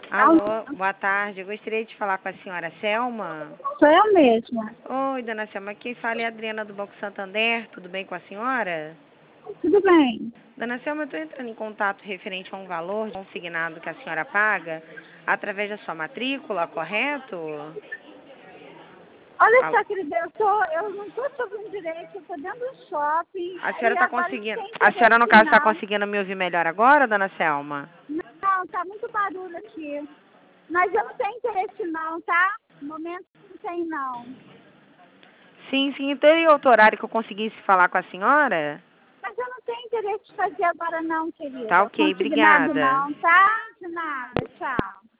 Alô, boa tarde. Eu gostaria de falar com a senhora Selma. Sou eu mesma. Oi, dona Selma. Quem fala é a Adriana do Banco Santander. Tudo bem com a senhora? Tudo bem. Dona Selma, eu estou entrando em contato referente a um valor consignado que a senhora paga através da sua matrícula, correto? Olha Alô. só, querida, eu não estou te ouvindo direito, eu estou dentro do shopping A senhora e está agora não conseguindo. tem A senhora, no internet caso, está não. conseguindo me ouvir melhor agora, dona Selma? Não, tá muito barulho aqui. Mas eu não tenho interesse não, tá? No momento não tem não. Sim, sim. Teria outro horário que eu conseguisse falar com a senhora? Mas eu não tenho interesse de fazer agora não, Tá querida. ok, Consignado obrigada. não, tá? De nada, tchau.